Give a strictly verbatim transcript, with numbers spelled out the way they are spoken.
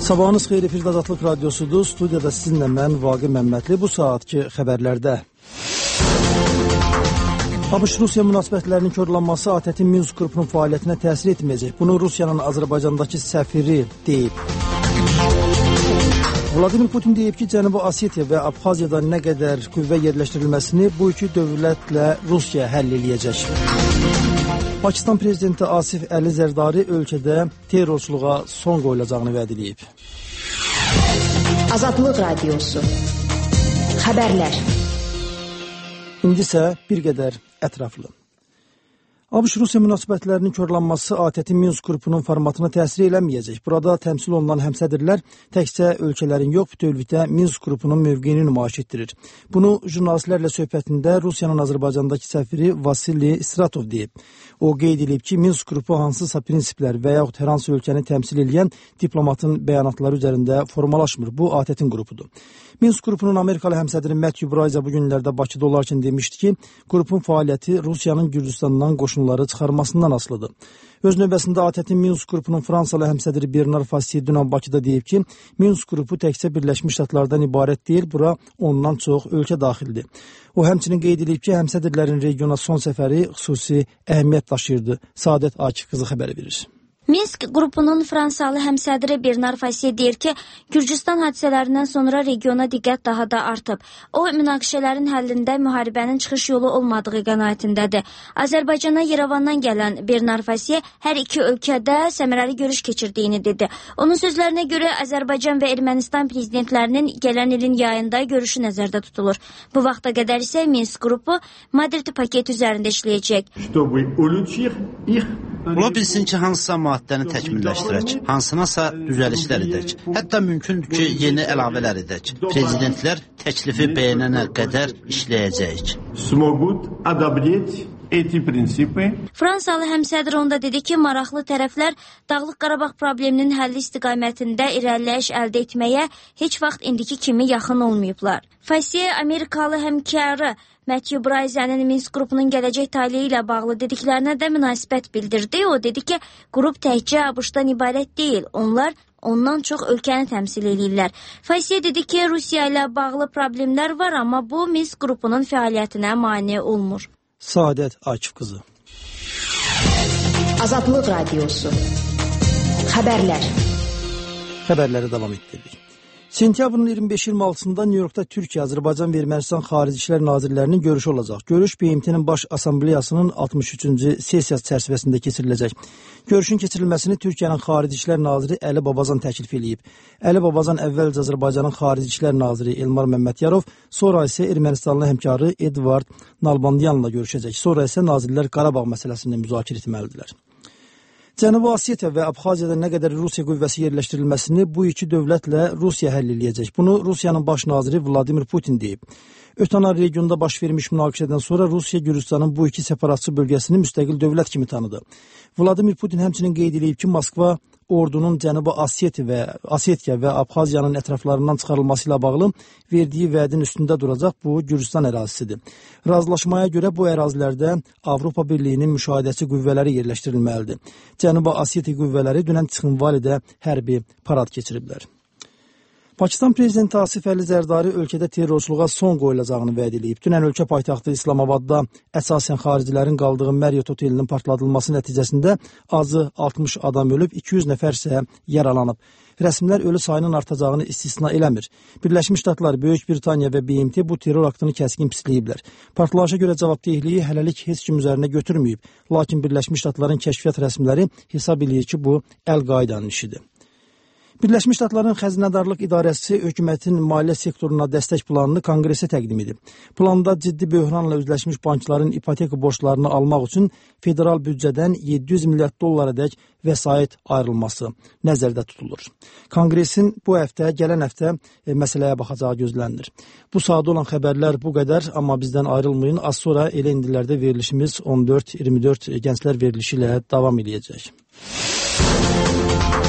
Sabahınız xeyir, efirdə Azadlıq Radyosudur. Studiyada sizinlə mən Vaqi Məmmədli. Bu saatki xəbərlərdə ABŞ-Rusiya münasibətlərinin korlanması ATƏT-in Minsk qrupunun fəaliyyətinə təsir etməyəcək. Bunu Rusiyanın Azərbaycandakı səfiri deyib. Vladimir Putin deyib ki, Cənubi Osetiya və Abxaziyada nə qədər qüvvə yerləşdirilməsini bu iki dövlətlə Rusiya həll eləyəcək. Pakistan prezidenti Asif Əli Zərdari ölkədə terrorçuluğa son qoyulacağını vəd edib. Azadlıq Radiosu. Xəbərlər. İndi isə bir qədər ətraflı. ABŞ-Rusiya münasibətlərinin korlanması ATƏT-in Minsk qrupunun formatına təsir eləməyəcək. Burada təmsil olunan həmsədrlər təkcə ölkələrin yox, bütövlükdə Minsk qrupunun mövqeyini nümayiş etdirir. Bunu jurnalistlərlə söhbətində Rusiyanın Azərbaycandakı səfiri Vasili Stratov deyib. O qeyd edib ki, Minsk qrupu hansısa prinsiplər və yaxud hər hansı ölkəni təmsil edən diplomatın bəyanatları üzərində formalaşmır. Bu ATƏT-in qrupudur. Minsk qrupunun Amerikalı həmsədri Matthew Braiza bu günlərdə Bakıda olarkən demişdi ki, qrupun fəaliyyəti Rusiyanın Gürcüstandan qoşunları çıxarmasından asılıdır. Öz növbəsində ATƏT-in Minsk qrupunun Fransalı həmsədri Bernard Fassier dünən Bakıda deyib ki, Minsk qrupu təkcə Birləşmiş Ştatlardan ibarət deyil, bura ondan çox ölkə daxildir. O həmçinin qeyd edib ki, həmsədrlərin regiona son səfəri xüsusi əhəmiyyət daşıyırdı. Saadət Akif qızı xəbər verir. Minsk qrupunun Fransalı həmsədri Bernard Fassier deyir ki, Gürcüstan hadisələrindən sonra regiona diqqət daha da artıb. O, münaqişələrin həllində müharibənin çıxış yolu olmadığı qənaətindədir. Azərbaycana Yerevandan gələn Bernard Fassier hər iki ölkədə səmərəli görüş keçirdiyini dedi. Onun sözlərinə görə Azərbaycan və Ermənistan prezidentlərinin gələn ilin yayında görüşü nəzərdə tutulur. Bu vaxta qədər isə Minsk qrupu Madrid paketi üzərində işləyəcək. Ola bilsin ki, hansısa maddəni təkmilləşdirək, hansınasa düzəlişlər edək, hətta mümkündür ki, yeni əlavələr edək. Prezidentlər təklifi bəyənənə qədər işləyəcəyik. Fransalı həmsədr onda dedi ki, maraqlı tərəflər Dağlıq Qarabağ probleminin həlli istiqamətində irəliləyiş əldə etməyə heç vaxt indiki kimi yaxın olmayıblar. Fassier Amerikalı həmkarı Matthew Braiza'nın Minsk qrupunun gələcək taleyi ilə bağlı dediklərinə də münasibət bildirdi. O dedi ki, qrup təkcə ABŞ-dan ibarət deyil, onlar ondan çox ölkəni təmsil edirlər. Fassier dedi ki, Rusiya ilə bağlı problemlər var, amma bu Minsk qrupunun fəaliyyətinə mane olmur. Saadət Akif qızı. Azadlıq Radiosu. Xəbərlər. Xəbərləri davam etdiririk. Sentyabrın iyirmi beş iyirmi altısında Nyu-Yorkda Türkiyə, Azərbaycan və Ermənistan Xarici İşlər Nazirlərinin görüşü olacaq. Görüş B M T-nin Baş Assambleyasının altmış üçüncü sessiyası çərçivəsində keçiriləcək. Görüşün keçirilməsini Türkiyənin Xarici İşlər Naziri Əli Babazan təklif edib. Əli Babazan əvvəlcə Azərbaycanın Xarici İşlər Naziri Elmar Məmmədyarov, sonra isə Ermənistanlı həmkarı Edvard Nalbandyanla görüşəcək. Sonra isə nazirlər Qarabağ məsələsini müzakirə etməlidirlər. Cənubi Osetiya və Abxaziyada nə qədər Rusiya qüvvəsi yerləşdirilməsini bu iki dövlətlə Rusiya həll eləyəcək. Bunu Rusiyanın baş naziri Vladimir Putin deyib. Ötən ay regionda baş vermiş münaqişədən sonra Rusiya Gürcüstanın bu iki separatçı bölgəsini müstəqil dövlət kimi tanıdı. Vladimir Putin həmçinin qeyd edib ki, Moskva ordunun Cənubi Osetiya və Osetiya və Abxaziyanın ətraflarından çıxarılması ilə bağlı verdiyi vədin üstündə duracaq. Bu Gürcüstan ərazisidir. Razılaşmaya görə bu ərazilərdə Avropa Birliyinin müşahidəçi qüvvələri yerləşdirilməlidir. Cənubi Osetiya qüvvələri dünən Çıxınvalidə hərbi parad keçiriblər. Pakistan prezidenti Asif Əli Zərdari ölkədə terrorçuluğa son qoyulacağını vəd edib. Dünən ölkə paytaxtı İslamabadda əsasən xaricilərin qaldığı Marriott otelinin partladılması nəticəsində azı altmış adam ölüb, iki yüz nəfər isə yaralanıb. Rəsmilər ölü sayının artacağını istisna eləmir. Birləşmiş Ştatlar, Böyük Britaniya və B M T bu terror aktını kəskin pisləyiblər. Partlayışa görə cavabdehliyi hələlik heç kim üzərinə götürməyib. Lakin Birləşmiş Ştatların kəşfiyyat rəsmiləri hesab edir ki, bu Əl-Qaidanın işidir. Birləşmiş Ştatların Xəzinədarlıq İdarəsi hökumətin maliyyə sektoruna dəstək planını Konqresə təqdim edib. Planda ciddi böhranla üzləşmiş bankların ipoteka borclarını almaq üçün federal büdcədən yeddi yüz milyard dollara dək vəsait ayrılması nəzərdə tutulur. Konqresin bu həftə, gələn həftə e, məsələyə baxacağı gözlənilir. Bu sadə olan xəbərlər bu qədər, amma bizdən ayrılmayın. Az sonra elə indilərdə verilişimiz on dörd iyirmi dörd gənclər verilişi ilə davam edəcək.